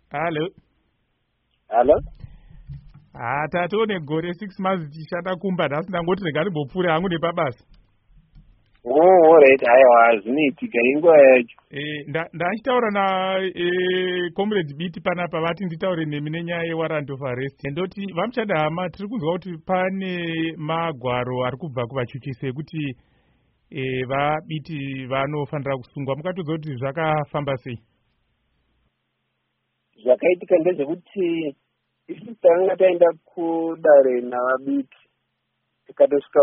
Halo. Halo. Tatone gore 6 months tichada kumba nhasi ndangoti ndingandibopfuure hangu nepabasa. Alright, aiwa zvinoitika inguva yacho. Ndachitaura comrade Biti panapa vati nditaure nemi nenyaya yewarrant of arrest. Ndoti vamuchada hama tiri kunzwa kuti pane magwaro ari kubva kuvachuchisi ekuti vaBiti vanofanira kusungwa. Mukatodza kuti zvakafamba sei? Zvakaitika ndezvekuti isi tanga taenda kudare navaBiti tikatosvika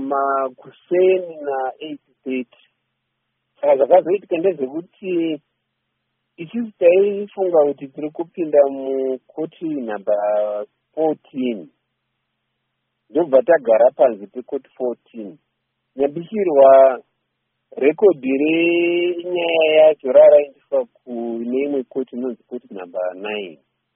kuseni na8:30. Saka zvakazoitika ndezvekuti isusu taifunga kuti tiri kupinda mukoti namba 14 ndobva tagara panze pekoti 14 nyambisirwa rekodhi renyaya yacho raraendeswa kune imwe koti inonzi koti namba 9.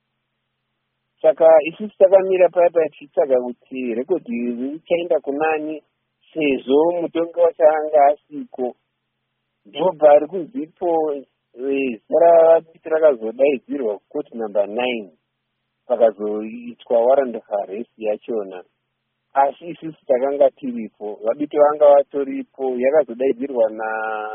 Saka isusu takamira paya tichitsvaga kuti rekodhi iri richaenda kunani sezvo mutongi wacho anga asiko. Ndobva ari kunzipo zita raVaBiti rakazodaidzirwa koti namba 9 pakazoitwa warrant of arrest yachona. Asi isusu takanga tiripo, vaBiti vanga vatoripo, yakazodaidzirwa na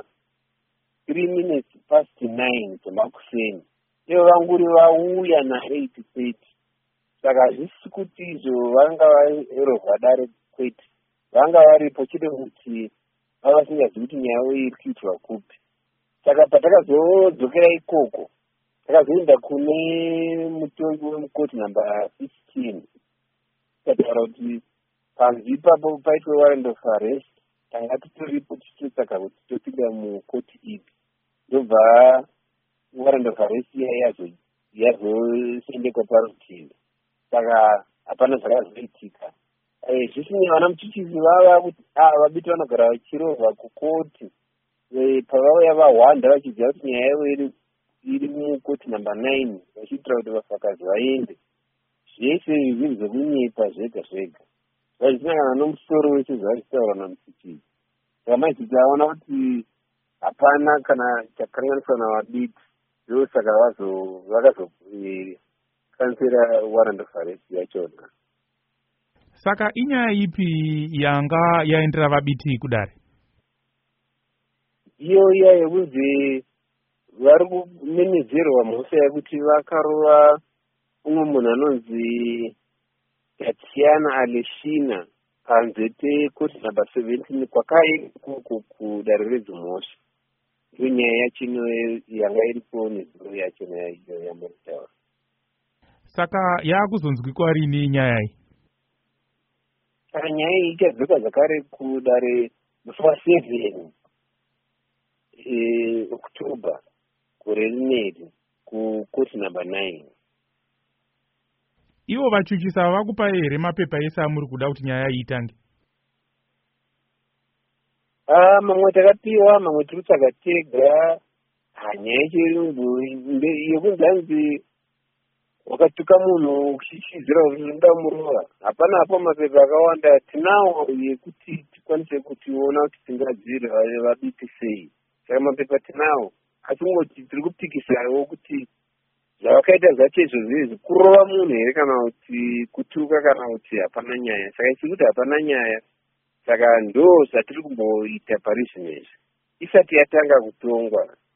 3 minutes past 9 dzemakuseni. Ivo vanguri vauya na8:30. Saka hazvisi kuti izvo vanga varovha dare kwete, vanga varipo chete kuti vava vasingazivi kuti nyaya iri kuitwa kupi. Saka patakazodzokera ikoko takazoenda kune mutongi wemukoti namba 16 tikataura kuti panzi ipapo paitwe warrant of arrest tanga titoripo tichitsvaga kuti topinda mukoti ipi. Ndobva warrant of arrest yazosendekwa parutivi. Saka hapana zvakazoitika. Zvisine vana muchuchisi vava kuti vaBiti vanogara vachirovha kukoti pavauya vahwanda vachiziva kuti nyaya yavo iri mukoti namba 9 vachiitira kuti vafakazi vaende. Zvese zvinhu zvekunyepa zvega zvega zvazvisangana nomusoro wese zvavachitaura namuchuchisi. Saka maizvi taona kuti hapana kana chakakanganiswa navaBiti ndosaka vakazokansera warrant of arrest yachona. Saka inyaya ipi yanga yaendera vaBiti kudare? Iyo iya yekunzi vari kumenedzerwa mhosva yekuti vakarova umwe munhu anonzi Tatiana Aleshina panze pekoti namba 17 kwakaiko kudare redzimhosva. Iyo nyaya yacho yanga iripo nezuro yachona iyo yamuritaura. Saka yaakuzonzwikwa rini nyaya iyi? Saka nyaya iyi ichadzoka zvakare kudare musi wa7 October gore rineri kukoti namba 9. Ivo vachuchisa vakupai here mapepa ese amuri kuda kuti nyaya iitange? Mamwe takapiwa, mamwe tiri kutsvaga tega. Nyaya yechirungu yekunzi hanzi wakatuka munhu uchichizira kuti unoda murova. Hapana hapo mapepa akawanda tinawo yekuti tikwanise kutiona kuti tingadzirwa vaBiti sei. Saka mapepa tinawo asi kungoti tiri kupikisawo kuti zvavakaita zvacho izvo zvizi kurova munhu here kana kuti kutuka kana kuti hapana nyaya. Saka isi kuti hapana nyaya, saka ndo zvatiri kumboita pari zvino izvi isati yatanga kutongwa.